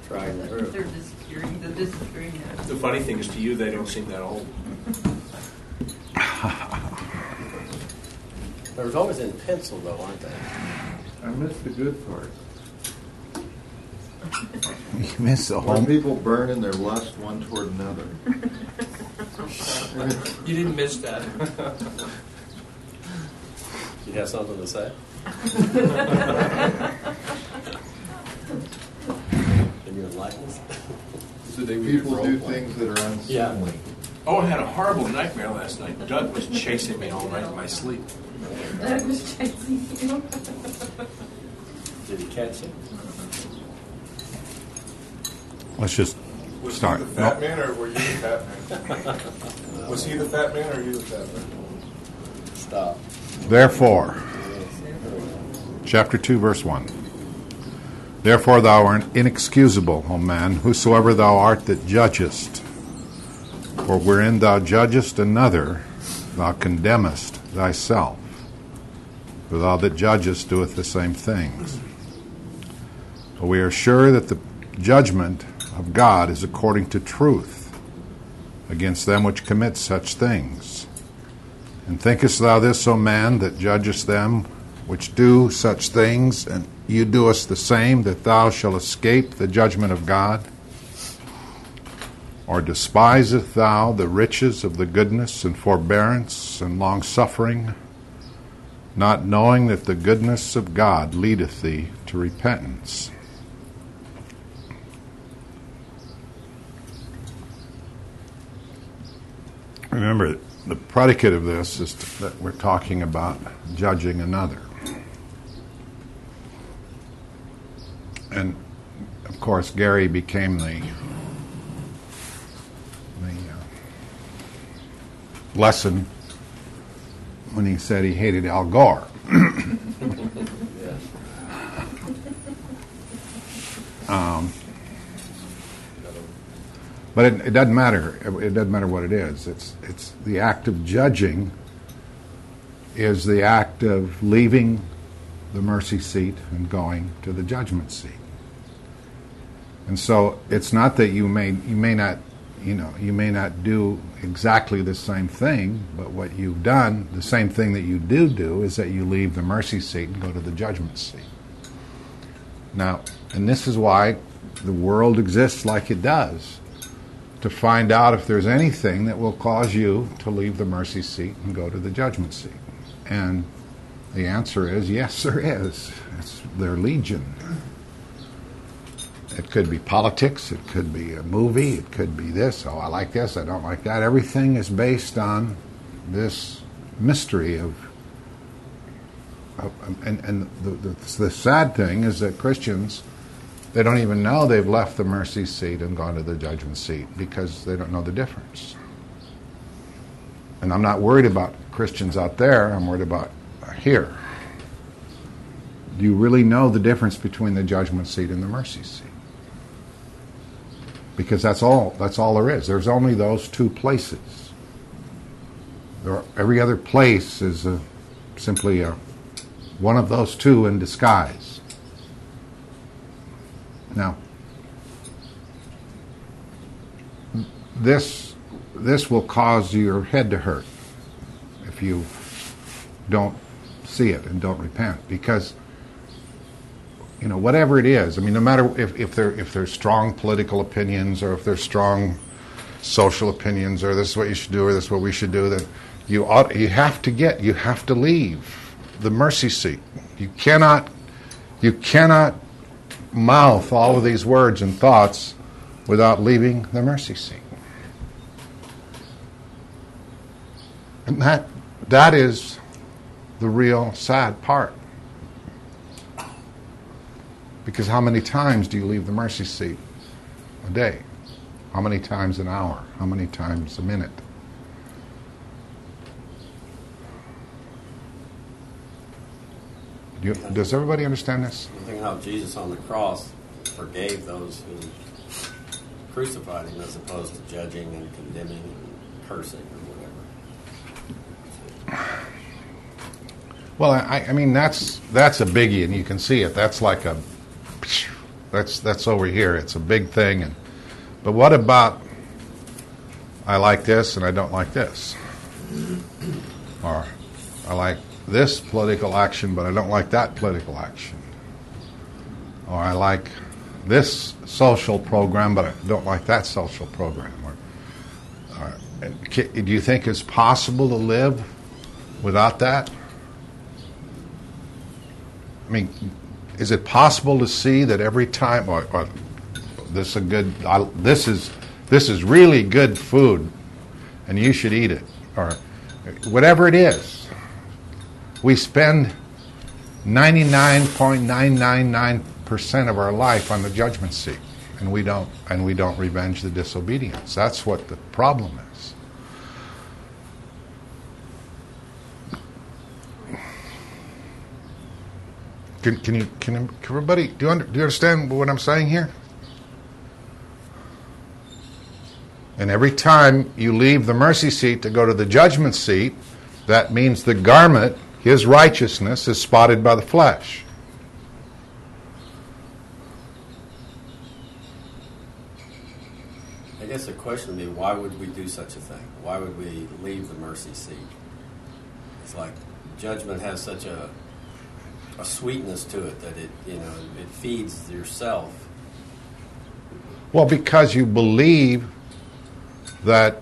riding through. They're disappearing. They're disappearing. The funny thing is, to you, they don't seem that old. There was always in pencil, though, aren't they? I missed the good part. You miss the When whole... people burn in their lust one toward another. You didn't miss that. You have something to say? Can you enlighten us? People do things that are unseemly. Oh, I had a horrible nightmare last night. Doug was chasing me all night in my sleep. Doug was chasing you. Did he catch you? Let's just Was start. he the fat man or were you the fat man? Was he the fat man or are you the fat man? Stop. Therefore, chapter 2, verse 1. Therefore thou art inexcusable, O man, whosoever thou art that judgest. For wherein thou judgest another, thou condemnest thyself. For thou that judgest doeth the same things. For we are sure that the judgment of God is according to truth against them which commit such things. And thinkest thou this, O man, that judgest them which do such things, and you doest the same, that thou shalt escape the judgment of God? Or despiseth thou the riches of the goodness and forbearance and longsuffering, not knowing that the goodness of God leadeth thee to repentance? Remember, the predicate of this is that we're talking about judging another. And, of course, Gary became the lesson when he said he hated Al Gore. But it doesn't matter. It doesn't matter what it is. It's the act of judging is the act of leaving the mercy seat and going to the judgment seat. And so it's not that you may not do exactly the same thing, but what you've done, the same thing that you do is that you leave the mercy seat and go to the judgment seat. Now, and this is why the world exists like it does, to find out if there's anything that will cause you to leave the mercy seat and go to the judgment seat. And the answer is yes, there is. They're legion. It could be politics, it could be a movie, it could be this, oh, I like this, I don't like that. Everything is based on this mystery of the sad thing is that Christians, they don't even know they've left the mercy seat and gone to the judgment seat because they don't know the difference. And I'm not worried about Christians out there, I'm worried about here. Do you really know the difference between the judgment seat and the mercy seat? Because that's all there is. There's only those two places. Every other place is simply one of those two in disguise. Now, this will cause your head to hurt if you don't see it and don't repent, because whatever it is, I mean, no matter if there's strong political opinions or if there's strong social opinions, or this is what you should do or this is what we should do, then you have to leave the mercy seat. You cannot mouth all of these words and thoughts without leaving the mercy seat. And that is the real sad part. Because how many times do you leave the mercy seat a day? How many times an hour? How many times a minute? Does everybody understand this? I'm thinking how Jesus on the cross forgave those who crucified him, as opposed to judging and condemning and cursing or whatever. Well, I mean, that's a biggie, and you can see it. That's like That's over here. It's a big thing. But what about I like this and I don't like this? Or I like this political action, but I don't like that political action. Or I like this social program, but I don't like that social program. Do you think it's possible to live without that? I mean, is it possible to see that every time, this is really good food, and you should eat it, or whatever it is? We spend 99.999% of our life on the judgment seat, and we don't revenge the disobedience. That's what the problem is. Can everybody do you understand what I'm saying here? And every time you leave the mercy seat to go to the judgment seat, that means the garment, his righteousness, is spotted by the flesh. I guess the question would be, why would we do such a thing? Why would we leave the mercy seat? It's like judgment has such a sweetness to it that it feeds yourself. Well, because you believe that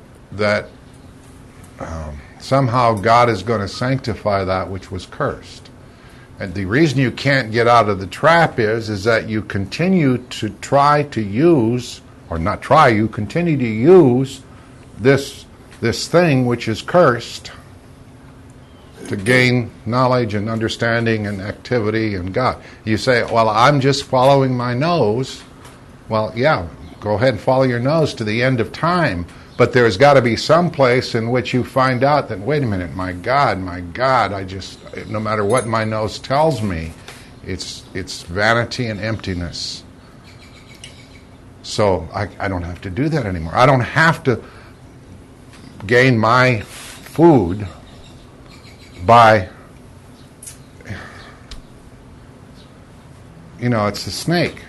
somehow God is going to sanctify that which was cursed. And the reason you can't get out of the trap is that you continue to try to use, or not try, you continue to use this thing which is cursed to gain knowledge and understanding and activity and God. You say, well, I'm just following my nose. Well, yeah, go ahead and follow your nose to the end of time. But there's got to be some place in which you find out that, wait a minute, my God, no matter what my nose tells me, it's vanity and emptiness. So I don't have to do that anymore. I don't have to gain my food by, it's a snake.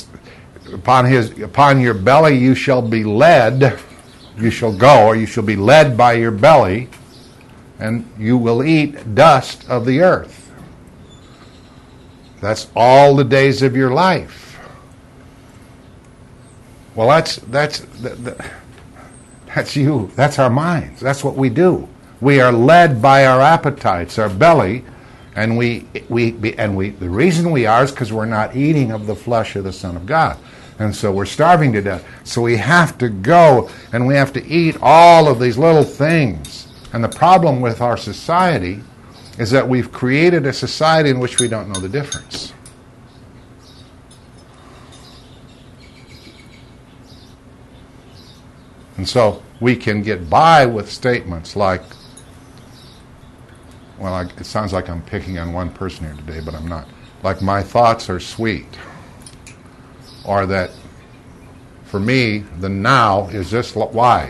Upon your belly you shall be led. You shall go, or you shall be led by your belly, and you will eat dust of the earth. That's all the days of your life. Well, that's you. That's our minds. That's what we do. We are led by our appetites, our belly, and the reason we are is because we're not eating of the flesh of the Son of God. And so we're starving to death. So we have to go and we have to eat all of these little things. And the problem with our society is that we've created a society in which we don't know the difference. And so we can get by with statements like, it sounds like I'm picking on one person here today, but I'm not. Like, my thoughts are sweet. Or that, for me, the now is this wide.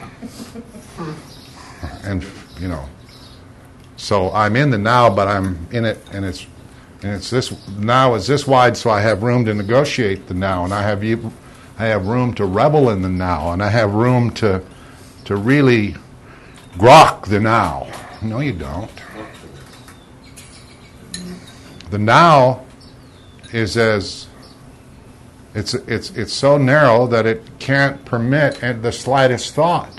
And, so I'm in the now, but I'm in it, and it's this now is this wide, so I have room to negotiate the now, and I have room to revel in the now, and I have room to really grok the now. No, you don't. The now is it's so narrow that it can't permit the slightest thought.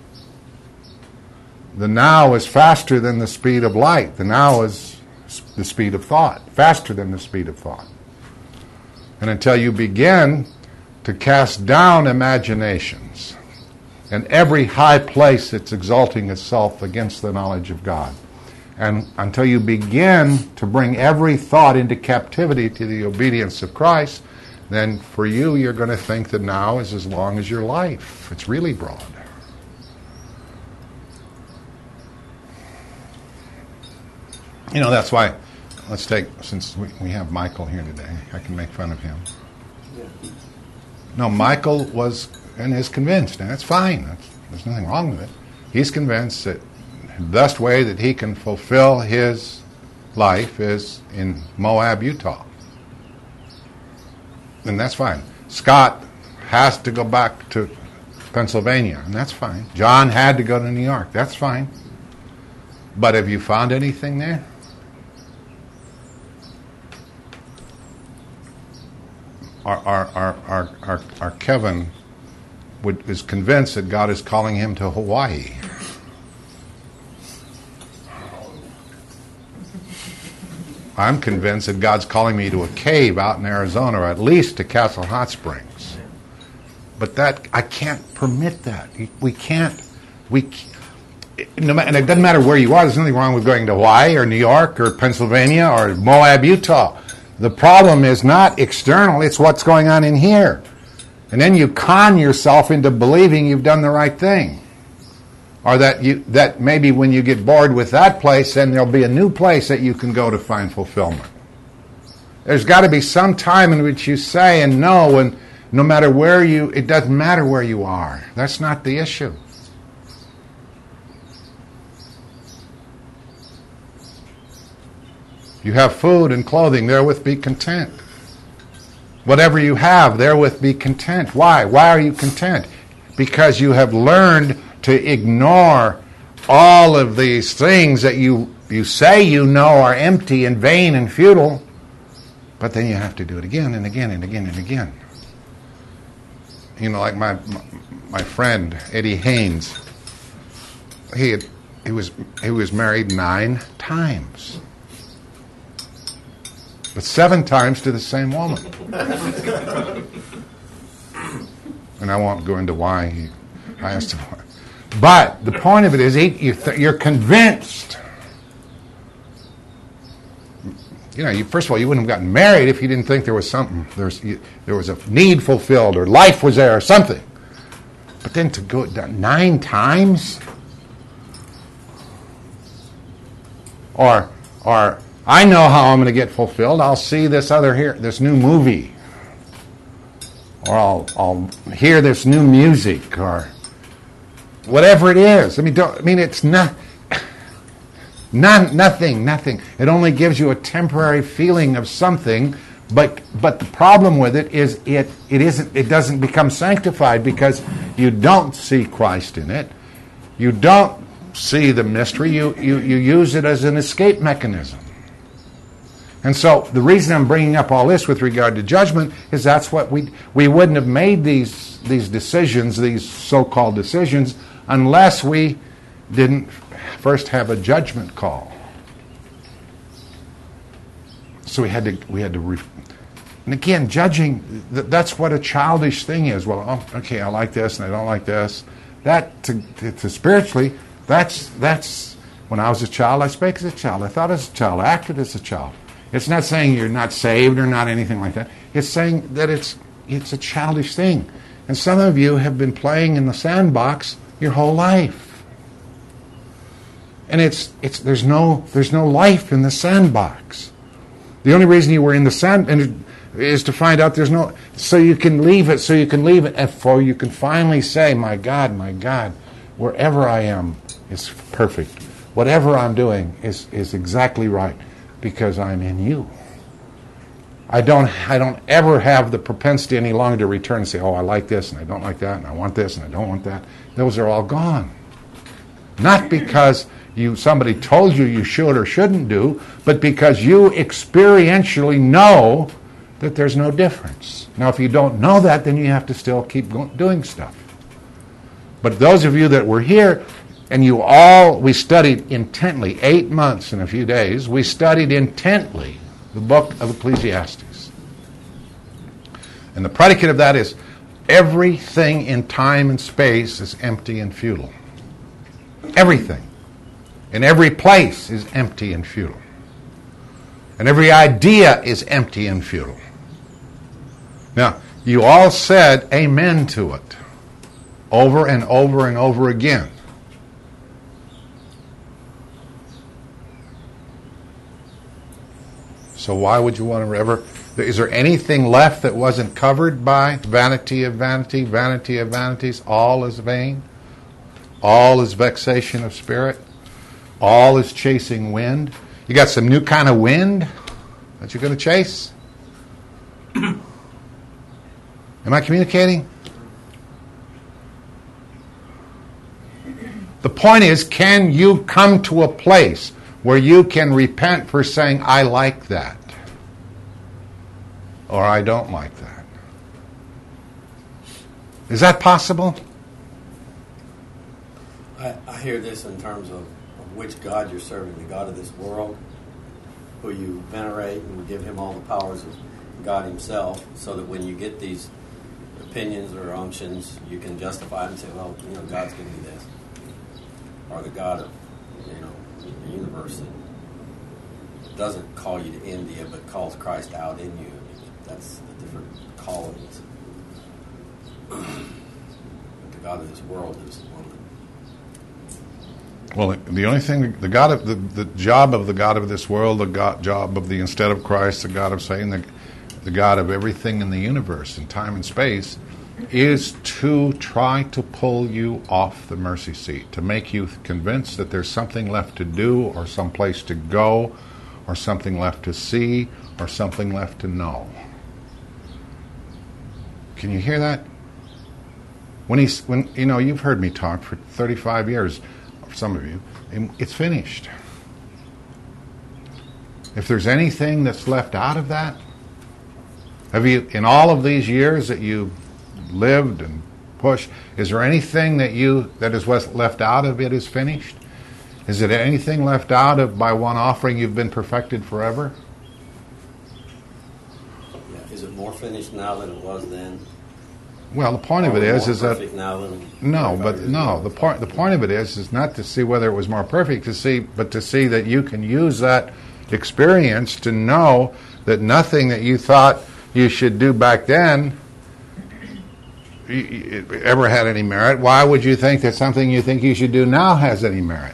The now is faster than the speed of light. The now is the speed of thought, faster than the speed of thought. And until you begin to cast down imaginations and every high place that's exalting itself against the knowledge of God, and until you begin to bring every thought into captivity to the obedience of Christ, then for you, you're going to think that now is as long as your life. It's really broad. That's why, let's take, since we have Michael here today, I can make fun of him. Yeah. No, Michael is convinced, and that's fine. There's nothing wrong with it. He's convinced that the best way that he can fulfill his life is in Moab, Utah. and that's fine. Scott has to go back to Pennsylvania, and that's fine. John had to go to New York, that's fine. But have you found anything there? Our Kevin is convinced that God is calling him to Hawaii. I'm convinced that God's calling me to a cave out in Arizona, or at least to Castle Hot Springs. But that, I can't permit that. We can't. And it doesn't matter where you are. There's nothing wrong with going to Hawaii or New York or Pennsylvania or Moab, Utah. The problem is not external, it's what's going on in here. And then you con yourself into believing you've done the right thing. Or that maybe when you get bored with that place, then there'll be a new place that you can go to find fulfillment. There's got to be some time in which you say and know, and no matter where it doesn't matter where you are. That's not the issue. You have food and clothing, therewith be content. Whatever you have, therewith be content. Why? Why are you content? Because you have learned to ignore all of these things that you say you know are empty and vain and futile, but then you have to do it again and again and again and again. You know, like my friend Eddie Haynes, he was married 9 times. But 7 times to the same woman. And I won't go into why I asked him why. But the point of it is, you're convinced. You know, first of all, you wouldn't have gotten married if you didn't think there was something. There was a need fulfilled, or life was there, or something. But then to go 9 times, or I know how I'm going to get fulfilled. I'll see this new movie, or I'll hear this new music, or whatever it is. It's nothing. It only gives you a temporary feeling of something, but the problem with it is it doesn't become sanctified because you don't see Christ in it. You don't see the mystery. You use it as an escape mechanism. And so the reason I'm bringing up all this with regard to judgment is that's what we wouldn't have made these decisions, these so-called decisions, unless we didn't first have a judgment call. So we had to and again, judging, that's what a childish thing is. Well, okay, I like this and I don't like this. That to spiritually, that's when I was a child, I spake as a child, I thought as a child, I acted as a child. It's not saying you're not saved or not anything like that. It's saying that it's a childish thing. And some of you have been playing in the sandbox your whole life. And there's no life in the sandbox. The only reason you were in the sand is to find out there's no, so you can leave it, and for you can finally say, my God, wherever I am is perfect. Whatever I'm doing is exactly right. Because I'm in you. I don't ever have the propensity any longer to return and say, oh, I like this and I don't like that and I want this and I don't want that. Those are all gone. Not because somebody told you should or shouldn't do, but because you experientially know that there's no difference. Now, if you don't know that, then you have to still keep doing stuff. But those of you that were here, and we studied intently, 8 months and a few days, we studied intently the book of Ecclesiastes. And the predicate of that is, everything in time and space is empty and futile. Everything. In every place is empty and futile. And every idea is empty and futile. Now, you all said amen to it, over and over and over again. So why would you want to ever... Is there anything left that wasn't covered by vanity of vanity, vanity of vanities? All is vain. All is vexation of spirit. All is chasing wind. You got some new kind of wind that you're going to chase? Am I communicating? The point is, can you come to a place where you can repent for saying, I like that, or I don't like that? Is that possible? I hear this in terms of which God you're serving, the God of this world, who you venerate and give him all the powers of God himself, so that when you get these opinions or unctions, you can justify them and say, well, God's giving me this. Or the God of, the universe that doesn't call you to India, but calls Christ out in you. That's the different callings. The God of this world is the one. Well, the only thing, the job of the God of this world, job of the instead of Christ, the God of Satan, the God of everything in the universe, in time and space, is to try to pull you off the mercy seat, to make you convinced that there's something left to do, or some place to go, or something left to see, or something left to know. Can you hear that? When you've heard me talk for 35 years, some of you, it's finished. If there's anything that's left out of that, have you, in all of these years that you lived and pushed, is there anything that is left out of it is finished? Is it anything left out of by one offering you've been perfected forever? Yeah. Is it more finished now than it was then? Well, the point of it is that the point of it is not to see whether it was more perfect, but to see that you can use that experience to know that nothing that you thought you should do back then ever had any merit. Why would you think that something you think you should do now has any merit?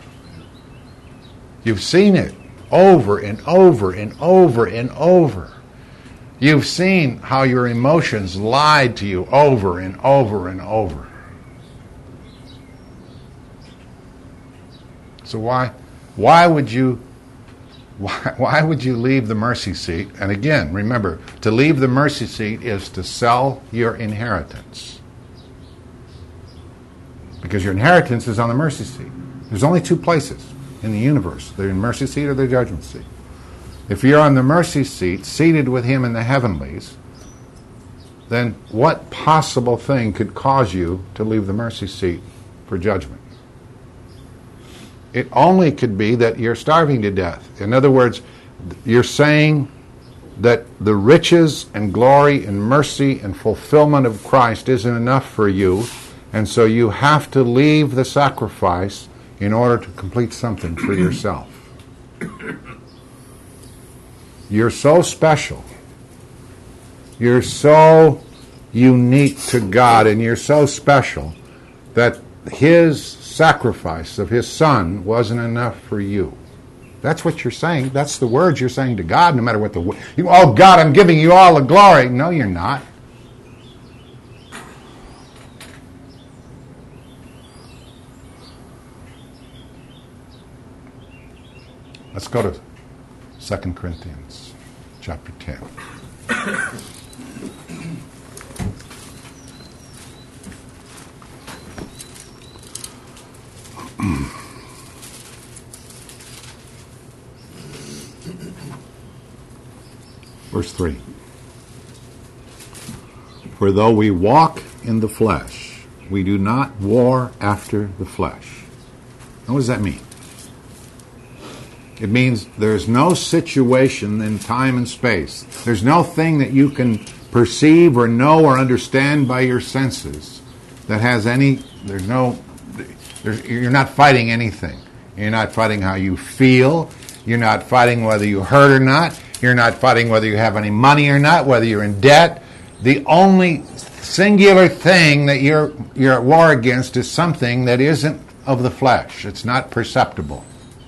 You've seen it over and over and over and over. You've seen how your emotions lied to you over and over and over. So why would you leave the mercy seat? And again, remember, to leave the mercy seat is to sell your inheritance. Because your inheritance is on the mercy seat. There's only two places in the universe. They're in mercy seat or the judgment seat. If you're on the mercy seat, seated with him in the heavenlies, then what possible thing could cause you to leave the mercy seat for judgment? It only could be that you're starving to death. In other words, you're saying that the riches and glory and mercy and fulfillment of Christ isn't enough for you, and so you have to leave the sacrifice in order to complete something for yourself. You're so special. You're so unique to God, and you're so special that his sacrifice of his son wasn't enough for you. That's what you're saying. That's the words you're saying to God, no matter what oh God, I'm giving you all the glory. No, you're not. Let's go to 2 Corinthians chapter 10. Verse 3. For though we walk in the flesh, we do not war after the flesh. Now, what does that mean? It means there's no situation in time and space. There's no thing that you can perceive or know or understand by your senses that has any, you're not fighting anything. You're not fighting how you feel. You're not fighting whether you hurt or not. You're not fighting whether you have any money or not, whether you're in debt. The only singular thing that you're at war against is something that isn't of the flesh. It's not perceptible.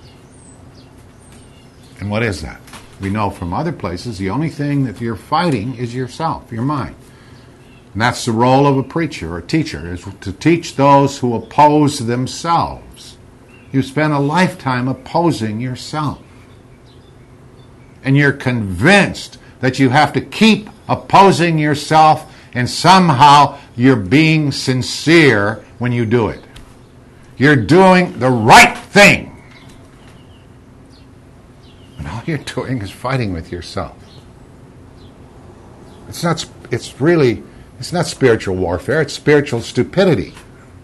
And what is that? We know from other places the only thing that you're fighting is yourself, your mind. And that's the role of a preacher or teacher, is to teach those who oppose themselves. You spend a lifetime opposing yourself. And you're convinced that you have to keep opposing yourself And somehow you're being sincere when you do it. You're doing the right thing. And all you're doing is fighting with yourself. It's not spiritual warfare, it's spiritual stupidity.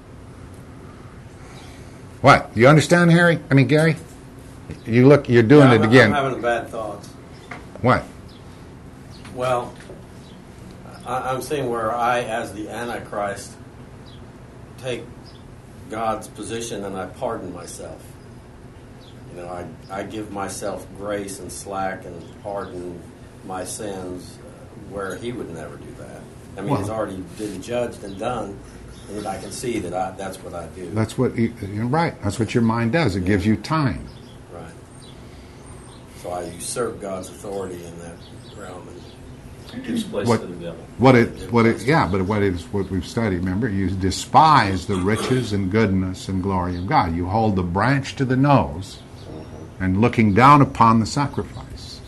What? You understand, Harry? I mean, Gary? You're doing it again. I'm having bad thoughts. What? Well, I'm seeing where I, as the Antichrist, take God's position and I pardon myself. You know, I give myself grace and slack and pardon my sins where He would never do that. I mean, it's already been judged and done, and I can see that that's what I do. That's what you're right. That's what your mind does. It gives you time. Right. So I usurp God's authority in that realm. It gives place to the devil. What we've studied, remember, you despise the riches and goodness and glory of God. You hold the branch to the nose and looking down upon the sacrifice.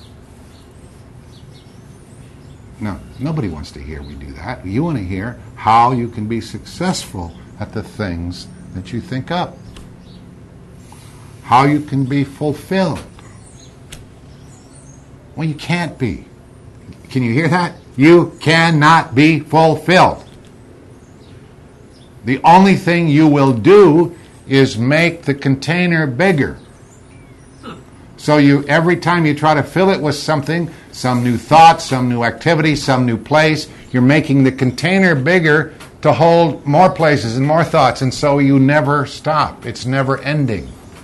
No, nobody wants to hear we do that. You want to hear how you can be successful at the things that you think up. How you can be fulfilled. Well, you can't be. Can you hear that? You cannot be fulfilled. The only thing you will do is make the container bigger. So every time you try to fill it with something, some new thought, some new activity, some new place, you're making the container bigger to hold more places and more thoughts, and so you never stop. It's never ending.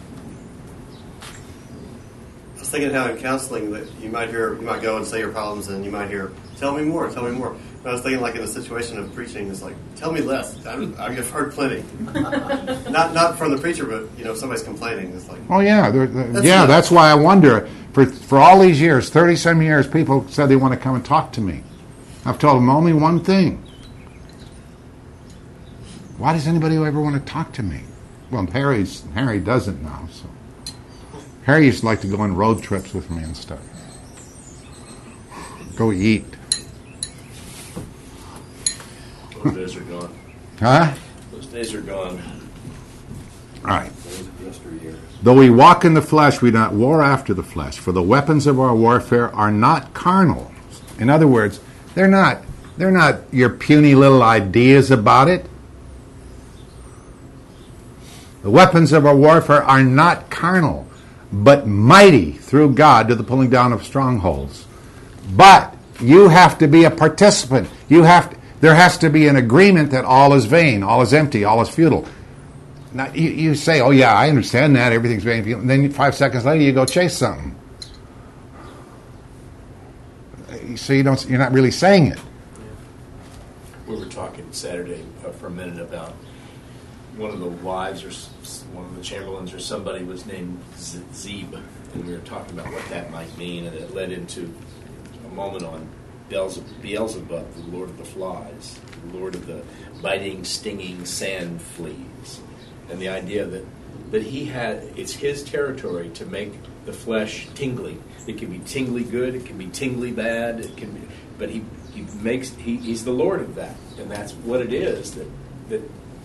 I was thinking how in counseling that you might go and say your problems, and you might hear, tell me more. But I was thinking, like, in a situation of preaching, it's like, tell me less. I've heard plenty. not from the preacher, but if somebody's complaining, it's like, oh yeah, that's why I wonder. For all these years, 30-some years, people said they want to come and talk to me. I've told them only one thing. Why does anybody ever want to talk to me? Well, Harry doesn't now. So Harry used to like to go on road trips with me and stuff. Go eat. Those days are gone. Huh? Those days are gone. All right. Though we walk in the flesh, we do not war after the flesh. For the weapons of our warfare are not carnal. In other words, they're not your puny little ideas about it. The weapons of our warfare are not carnal, but mighty through God to the pulling down of strongholds. But you have to be a participant. There has to be an agreement that all is vain, all is empty, all is futile. Now, you say, oh yeah, I understand that, everything's vain, futile. And then 5 seconds later you go chase something. So you're not really saying it. We were talking Saturday for a minute about one of the wives or one of the chamberlains or somebody was named Zeb, and we were talking about what that might mean, and it led into a moment on Beelzebub, the Lord of the Flies, the Lord of the biting, stinging sand fleas, and the idea that it's his territory to make the flesh tingly. It can be tingly good, it can be tingly bad, but he's the Lord of that, and that's what it is that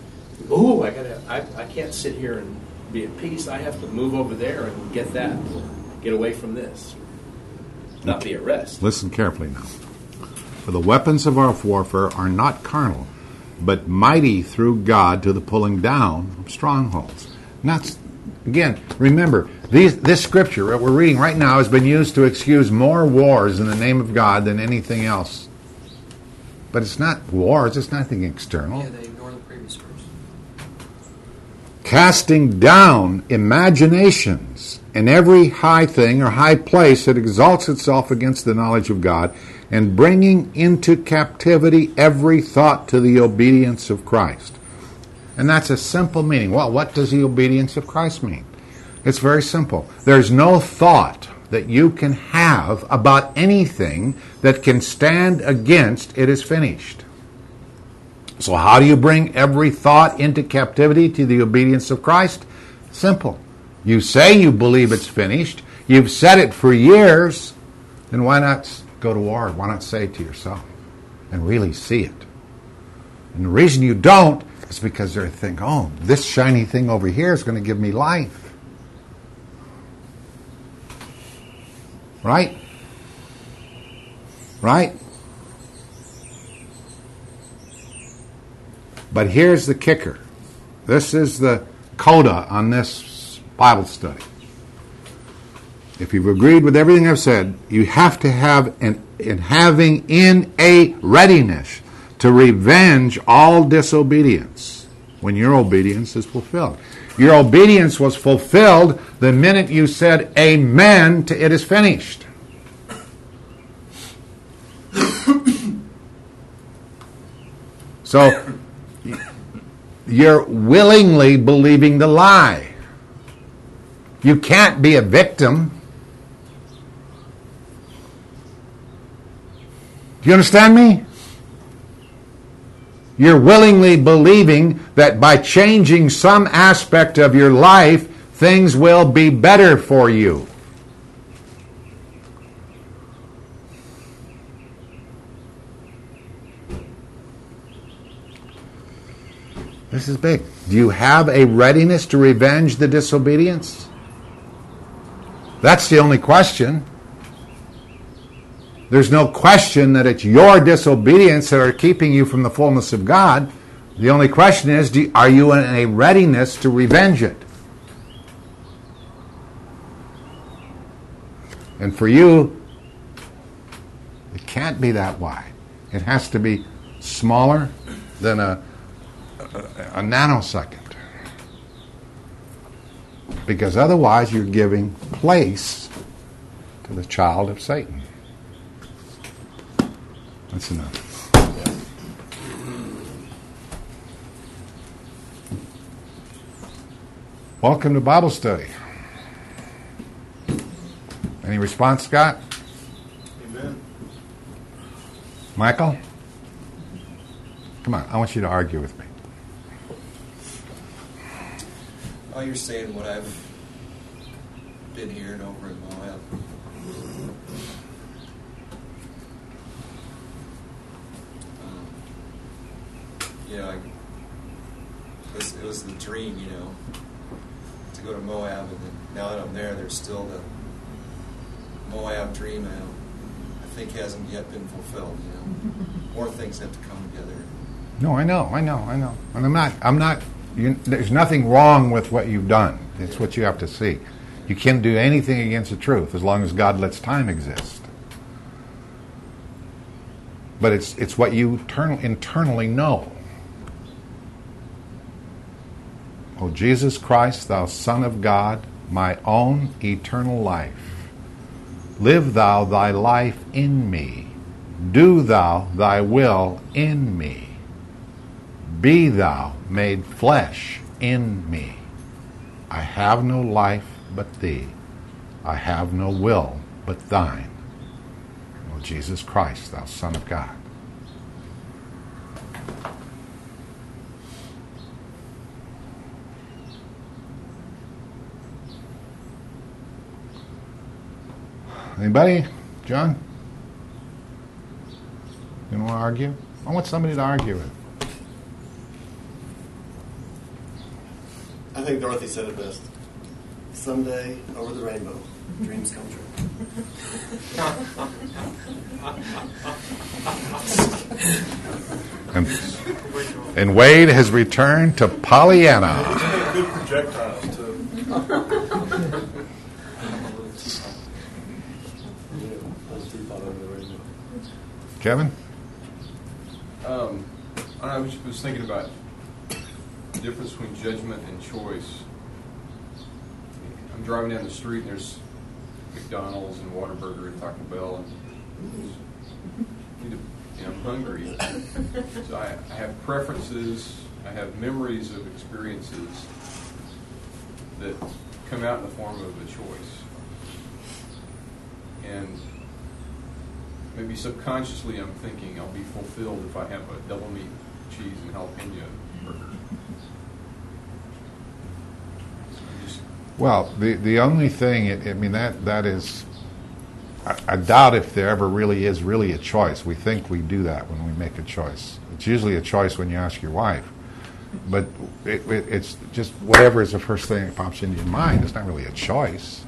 I can't sit here and be at peace. I have to move over there and get away from this, not be at rest. Listen carefully now. For the weapons of our warfare are not carnal, but mighty through God to the pulling down of strongholds. Again, remember, this scripture that we're reading right now has been used to excuse more wars in the name of God than anything else. But it's not wars, it's nothing external. Yeah, they ignore the previous verse. Casting down imaginations and every high thing or high place that exalts itself against the knowledge of God, and bringing into captivity every thought to the obedience of Christ. And that's a simple meaning. Well, what does the obedience of Christ mean? It's very simple. There's no thought that you can have about anything that can stand against it is finished. So how do you bring every thought into captivity to the obedience of Christ? Simple. You say you believe it's finished. You've said it for years. Then why not go to war? Why not say it to yourself? and really see it. And the reason you don't is because they think, oh, this shiny thing over here is going to give me life. Right? Right? But here's the kicker. This is the coda on this Bible study. If you've agreed with everything I've said, you have to have having in a readiness to revenge all disobedience when your obedience is fulfilled. Your obedience was fulfilled the minute you said amen to it is finished. So you're willingly believing the lie. You can't be a victim. Do you understand me? You're willingly believing that by changing some aspect of your life, things will be better for you. This is big. Do you have a readiness to revenge the disobedience? That's the only question. There's no question that it's your disobedience that are keeping you from the fullness of God. The only question is, are you in a readiness to revenge it? And for you, it can't be that wide. It has to be smaller than a nanosecond. Because otherwise you're giving place to the child of Satan. That's enough. Welcome to Bible study. Any response, Scott? Amen. Michael? Come on, I want you to argue with me. Oh, you're saying what I've been hearing over in Moab. It was the dream, to go to Moab, and then now that I'm there, there's still the Moab dream. I think hasn't yet been fulfilled. More things have to come together. No, I know, and I'm not. There's nothing wrong with what you've done. It's what you have to see. You can't do anything against the truth as long as God lets time exist. But it's what you internally know. O Jesus Christ, thou Son of God, my own eternal life, live thou thy life in me. Do thou thy will in me. Be thou made flesh in me. I have no life but thee. I have no will but thine. O Jesus Christ, thou Son of God. Anybody? John? You want to argue? I want somebody to argue with. I think Dorothy said it best. Someday, over the rainbow, dreams come true. And Wade has returned to Pollyanna. Good projectiles, too. Kevin? I was thinking about the difference between judgment and choice. I'm driving down the street and there's McDonald's and Whataburger and Taco Bell, and I'm hungry. So I have preferences, I have memories of experiences that come out in the form of a choice. And maybe subconsciously I'm thinking I'll be fulfilled if I have a double meat, cheese, and jalapeno burger. Well, the only thing, that is I doubt if there ever really is a choice. We think we do that when we make a choice. It's usually a choice when you ask your wife. But it's just whatever is the first thing that pops into your mind. It's not really a choice.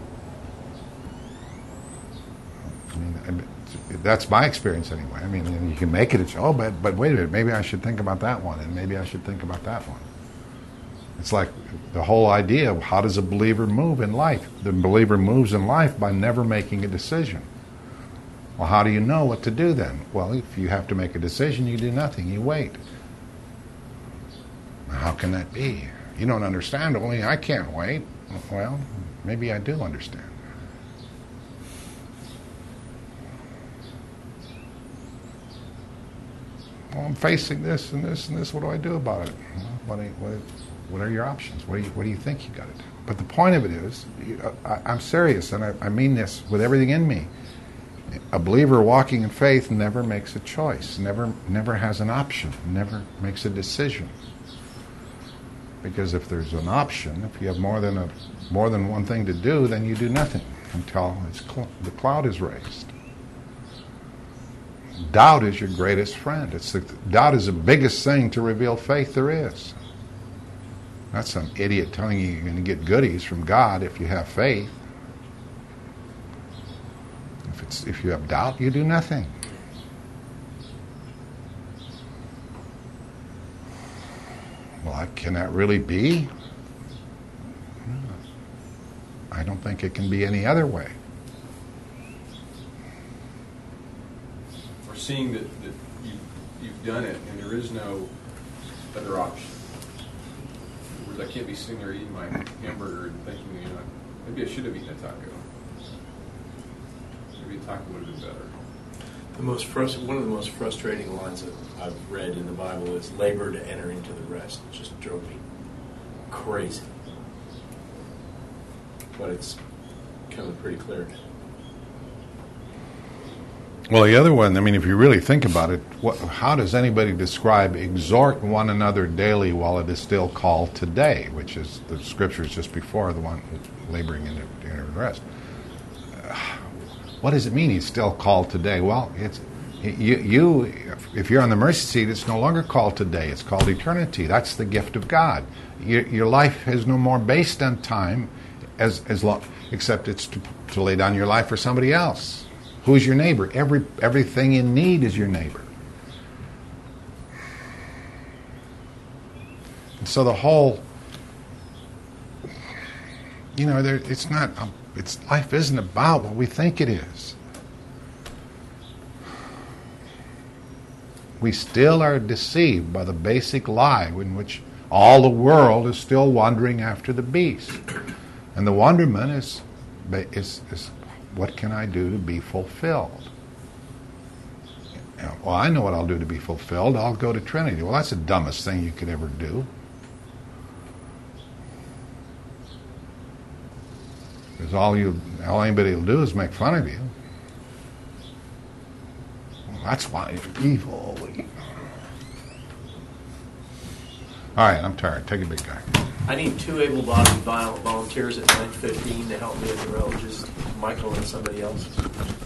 I mean, that's my experience anyway. I mean, you can make it a choice. Oh, but wait a minute. Maybe I should think about that one, and maybe I should think about that one. It's like the whole idea of how does a believer move in life? The believer moves in life by never making a decision. Well, how do you know what to do then? Well, if you have to make a decision, you do nothing. You wait. How can that be? You don't understand. Only I can't wait. Well, maybe I do understand. Well, I'm facing this and this and this. What do I do about it? What are your options? What do you think you got to do? But the point of it is, I'm serious, and I mean this with everything in me. A believer walking in faith never makes a choice, never has an option, never makes a decision. Because if there's an option, if you have more than one thing to do, then you do nothing until the cloud is raised. Doubt is your greatest friend. Doubt is the biggest thing to reveal faith there is. Not some idiot telling you you're going to get goodies from God if you have faith. If you have doubt, you do nothing. Well, can that really be? I don't think it can be any other way. Or seeing that you've done it and there is no other option. In other words, I can't be sitting there eating my hamburger and thinking, maybe I should have eaten a taco. Maybe a taco would have been better. One of the most frustrating lines that I've read in the Bible is labor to enter into the rest. It just drove me crazy. But it's coming pretty clear. Well, the other one, I mean, if you really think about it, how does anybody describe exhort one another daily while it is still called today, which is the scriptures just before the one laboring in the rest. What does it mean he's still called today? Well, it's if you're on the mercy seat, it's no longer called today. It's called eternity. That's the gift of God. Your life is no more based on time, except it's to lay down your life for somebody else. Who's your neighbor? Everything in need is your neighbor. And so the whole, it's not. Life isn't about what we think it is. We still are deceived by the basic lie in which all the world is still wandering after the beast. And the wonderment is what can I do to be fulfilled? Well, I know what I'll do to be fulfilled. I'll go to Trinity. Well, that's the dumbest thing you could ever do. Because all anybody will do is make fun of you. Well, that's why you're evil. All right, I'm tired. Take a big guy. I need 2 able-bodied volunteers at 9:15 to help me at the road. Just Michael and somebody else.